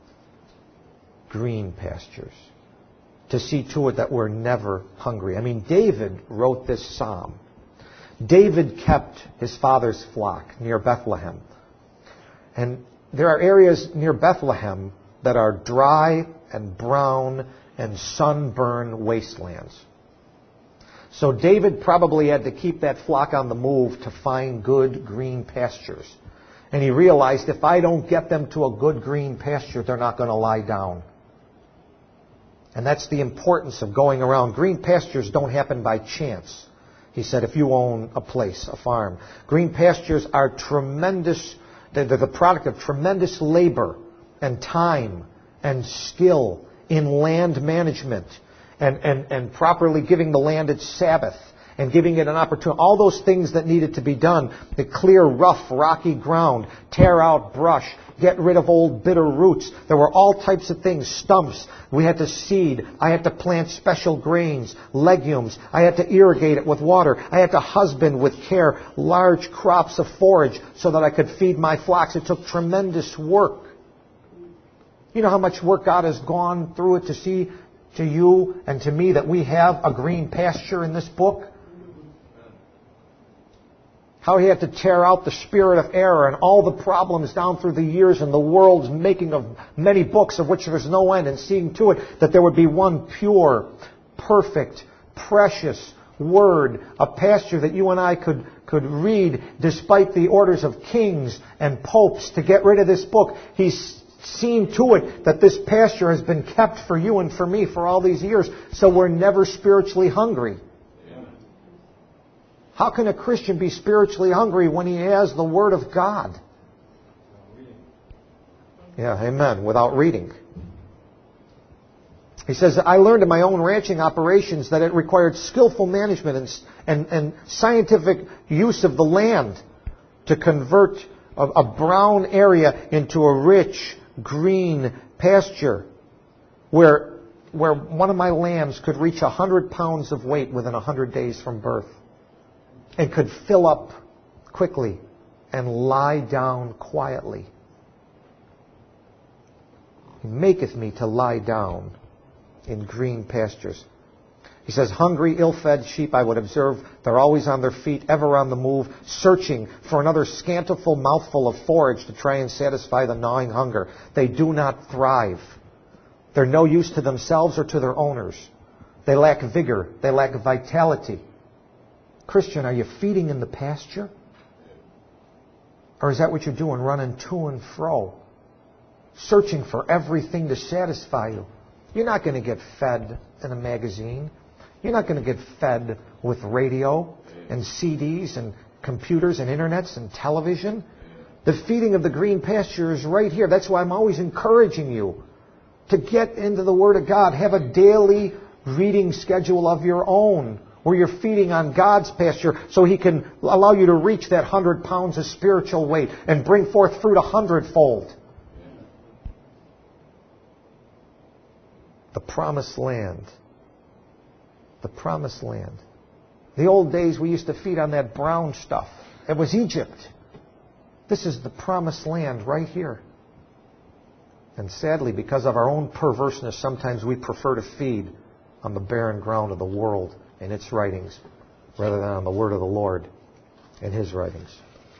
Green pastures. To see to it that we're never hungry. I mean, David wrote this psalm. David kept his father's flock near Bethlehem. And there are areas near Bethlehem that are dry and brown and sunburned wastelands. So David probably had to keep that flock on the move to find good green pastures. And he realized, if I don't get them to a good green pasture, they're not going to lie down. And that's the importance of going around. Green pastures don't happen by chance. He said, if you own a place, a farm. Green pastures are tremendous, they're the product of tremendous labor and time and skill in land management and, and, and properly giving the land its Sabbath and giving it an opportunity. All those things that needed to be done. To clear rough, rocky ground, tear out brush, get rid of old bitter roots. There were all types of things, stumps. We had to seed. I had to plant special grains, legumes. I had to irrigate it with water. I had to husband with care large crops of forage so that I could feed my flocks. It took tremendous work. You know how much work God has gone through it to see to you and to me that we have a green pasture in this book? How He had to tear out the spirit of error and all the problems down through the years and the world's making of many books of which there's no end, and seeing to it that there would be one pure, perfect, precious Word, a pasture that you and I could, could read despite the orders of kings and popes to get rid of this book. He's seen to it that this pasture has been kept for you and for me for all these years, so we're never spiritually hungry. How can a Christian be spiritually hungry when he has the Word of God? Yeah, amen. Without reading. He says, I learned in my own ranching operations that it required skillful management and, and, and scientific use of the land to convert a, a brown area into a rich, green pasture where, where one of my lambs could reach one hundred pounds of weight within one hundred days from birth. And could fill up quickly and lie down quietly. He maketh me to lie down in green pastures. He says, hungry, ill-fed sheep I would observe. They're always on their feet, ever on the move, searching for another scantiful mouthful of forage to try and satisfy the gnawing hunger. They do not thrive. They're no use to themselves or to their owners. They lack vigor. They lack vitality. Christian, are you feeding in the pasture? Or is that what you're doing, running to and fro, searching for everything to satisfy you? You're not going to get fed in a magazine. You're not going to get fed with radio and C Ds and computers and internets and television. The feeding of the green pasture is right here. That's why I'm always encouraging you to get into the Word of God. Have a daily reading schedule of your own where you're feeding on God's pasture so He can allow you to reach that hundred pounds of spiritual weight and bring forth fruit a hundredfold. The promised land. The promised land. The old days we used to feed on that brown stuff. It was Egypt. This is the promised land right here. And sadly, because of our own perverseness, sometimes we prefer to feed on the barren ground of the world and its writings rather than on the word of the Lord and His writings.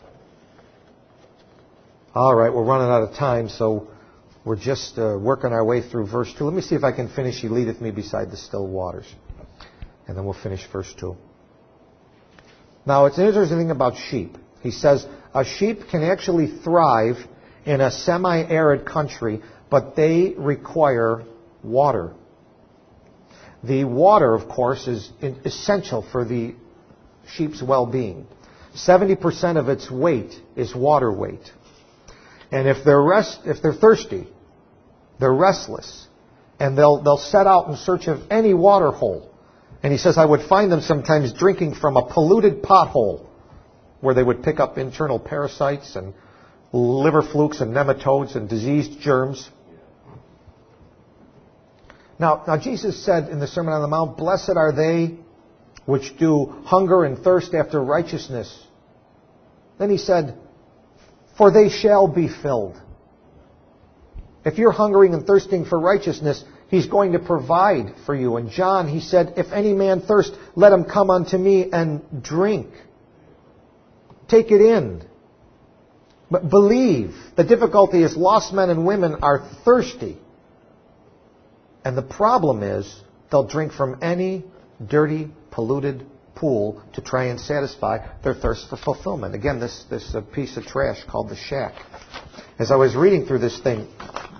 All right, we're running out of time, so we're just uh, working our way through verse two. Let me see if I can finish, He leadeth me beside the still waters. And then we'll finish verse two. Now, it's an interesting thing about sheep. He says, a sheep can actually thrive in a semi-arid country, but they require water. The water, of course, is essential for the sheep's well-being. seventy percent of its weight is water weight. And if they're rest, if they're thirsty, they're restless, and they'll they'll set out in search of any water hole. And he says, I would find them sometimes drinking from a polluted pothole where they would pick up internal parasites and liver flukes and nematodes and diseased germs. Now, now Jesus said in the Sermon on the Mount, blessed are they which do hunger and thirst after righteousness. Then he said, for they shall be filled. If you're hungering and thirsting for righteousness, He's going to provide for you. And John, he said, if any man thirst, let him come unto me and drink. Take it in. But believe. The difficulty is lost men and women are thirsty. And the problem is they'll drink from any dirty, polluted pool to try and satisfy their thirst for fulfillment. Again, this, this uh, piece of trash called the shack. As I was reading through this thing,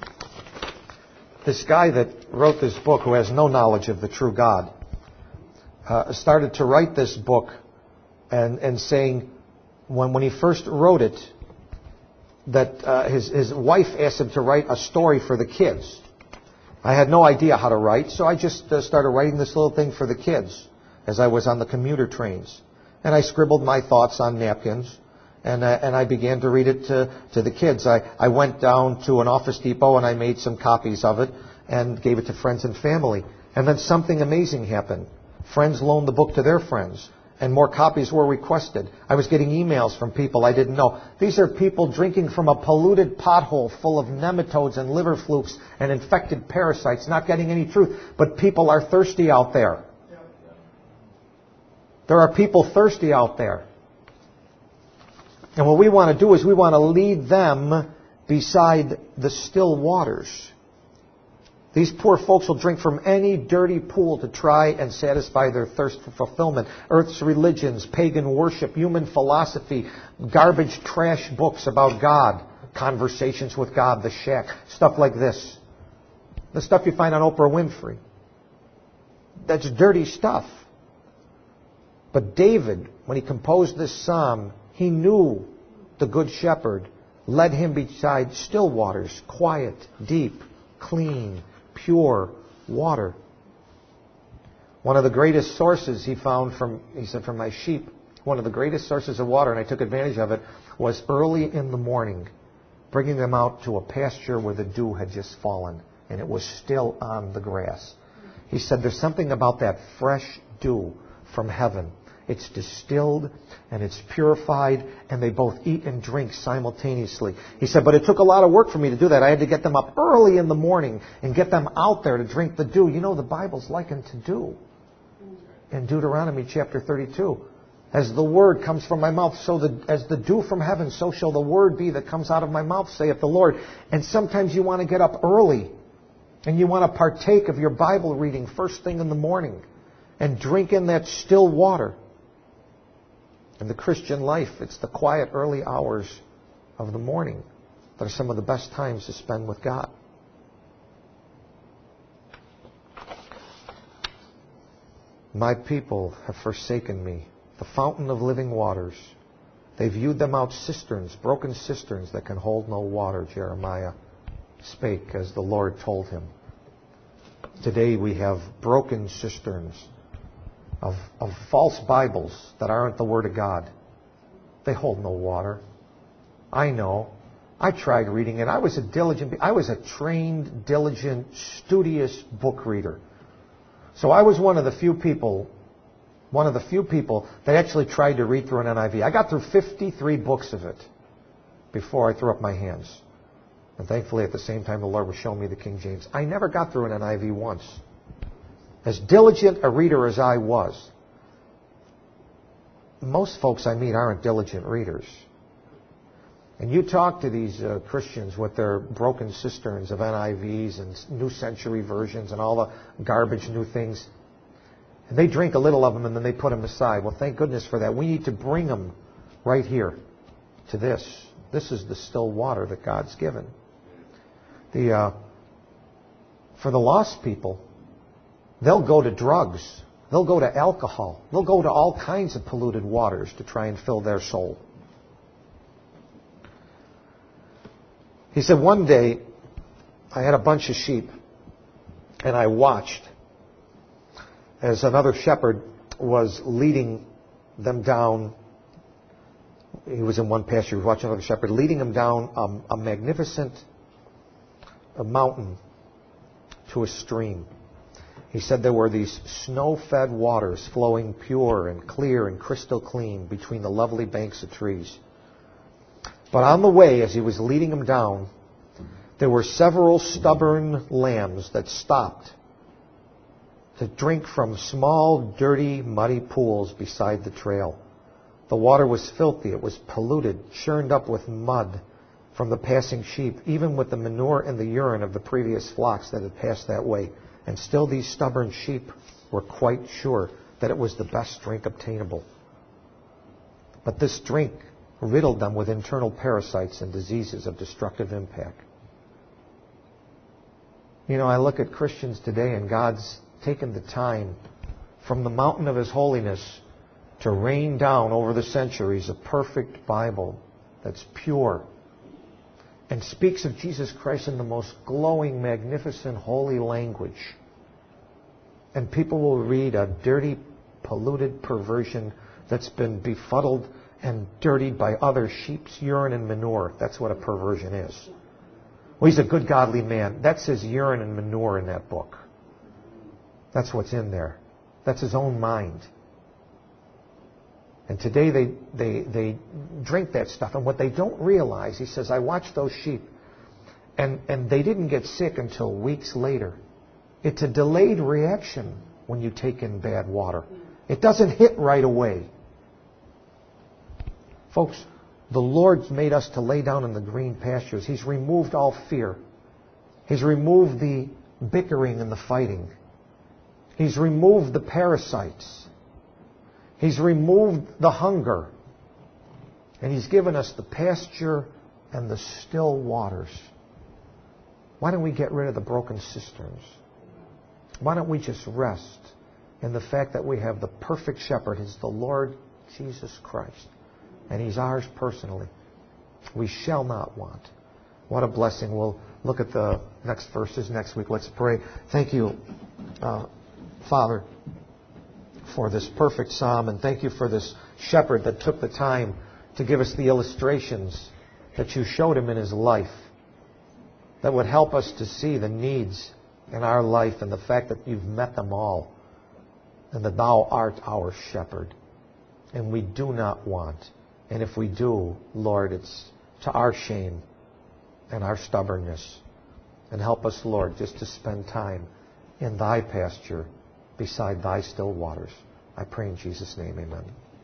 this guy that wrote this book, who has no knowledge of the true God, uh, started to write this book and, and saying, when, when he first wrote it, that uh, his, his wife asked him to write a story for the kids. I had no idea how to write, so I just uh, started writing this little thing for the kids as I was on the commuter trains. And I scribbled my thoughts on napkins, and, uh, and I began to read it to, to the kids. I, I went down to an Office Depot and I made some copies of it and gave it to friends and family. And then something amazing happened. Friends loaned the book to their friends, and more copies were requested. I was getting emails from people I didn't know. These are people drinking from a polluted pothole full of nematodes and liver flukes and infected parasites, not getting any truth. But people are thirsty out there. There are people thirsty out there. And what we want to do is we want to lead them beside the still waters. These poor folks will drink from any dirty pool to try and satisfy their thirst for fulfillment. Earth's religions, pagan worship, human philosophy, garbage trash books about God, conversations with God, the shack, stuff like this. The stuff you find on Oprah Winfrey. That's dirty stuff. But David, when he composed this psalm, he knew the Good Shepherd led him beside still waters, quiet, deep, clean, pure water. One of the greatest sources he found from, he said, from my sheep, one of the greatest sources of water, and I took advantage of it, was early in the morning, bringing them out to a pasture where the dew had just fallen, and it was still on the grass. He said, there's something about that fresh dew from heaven. It's distilled and it's purified, and they both eat and drink simultaneously. He said, but it took a lot of work for me to do that. I had to get them up early in the morning and get them out there to drink the dew. You know, the Bible's likened to dew. In Deuteronomy chapter thirty-two. As the word comes from my mouth, so the, as the dew from heaven, so shall the word be that comes out of my mouth, saith the Lord. And sometimes you want to get up early and you want to partake of your Bible reading first thing in the morning and drink in that still water. In the Christian life, it's the quiet early hours of the morning that are some of the best times to spend with God. My people have forsaken me, the fountain of living waters. They viewed them out cisterns, broken cisterns that can hold no water, Jeremiah spake as the Lord told him. Today we have broken cisterns of, of false Bibles that aren't the Word of God. They hold no water. I know. I tried reading it. I was a diligent, I was a trained, diligent, studious book reader. So I was one of the few people, one of the few people that actually tried to read through an N I V. I got through fifty-three books of it before I threw up my hands. And thankfully at the same time the Lord was showing me the King James. I never got through an N I V once. As diligent a reader as I was, most folks I meet aren't diligent readers. And you talk to these uh, Christians with their broken cisterns of N I Vs and New Century versions and all the garbage new things, and they drink a little of them and then they put them aside. Well, thank goodness for that. We need to bring them right here to this. This is the still water that God's given. The uh, for the lost people, they'll go to drugs. They'll go to alcohol. They'll go to all kinds of polluted waters to try and fill their soul. He said, one day, I had a bunch of sheep, and I watched as another shepherd was leading them down. He was in one pasture. He was watching another shepherd, leading them down um, a magnificent a mountain to a stream. He said there were these snow-fed waters flowing pure and clear and crystal clean between the lovely banks of trees. But on the way, as he was leading them down, there were several stubborn lambs that stopped to drink from small, dirty, muddy pools beside the trail. The water was filthy. It was polluted, churned up with mud from the passing sheep, even with the manure and the urine of the previous flocks that had passed that way. And still these stubborn sheep were quite sure that it was the best drink obtainable. But this drink riddled them with internal parasites and diseases of destructive impact. You know, I look at Christians today and God's taken the time from the mountain of His holiness to rain down over the centuries a perfect Bible that's pure and speaks of Jesus Christ in the most glowing, magnificent, holy language. And people will read a dirty, polluted perversion that's been befuddled and dirtied by other sheep's urine and manure. That's what a perversion is. Well, he's a good, godly man. That's his urine and manure in that book. That's what's in there. That's his own mind. And today they, they, they drink that stuff. And what they don't realize, he says, I watched those sheep, and, and they didn't get sick until weeks later. It's a delayed reaction when you take in bad water. It doesn't hit right away. Folks, the Lord's made us to lay down in the green pastures. He's removed all fear. He's removed the bickering and the fighting. He's removed the parasites. He's removed the hunger. And He's given us the pasture and the still waters. Why don't we get rid of the broken cisterns? Why don't we just rest in the fact that we have the perfect shepherd? He's the Lord Jesus Christ. And He's ours personally. We shall not want. What a blessing. We'll look at the next verses next week. Let's pray. Thank you, uh, Father, for this perfect psalm. And thank you for this shepherd that took the time to give us the illustrations that you showed him in his life that would help us to see the needs in our life and the fact that you've met them all and that thou art our shepherd. And we do not want. And if we do, Lord, it's to our shame and our stubbornness. And help us, Lord, just to spend time in thy pasture beside thy still waters. I pray in Jesus' name, amen.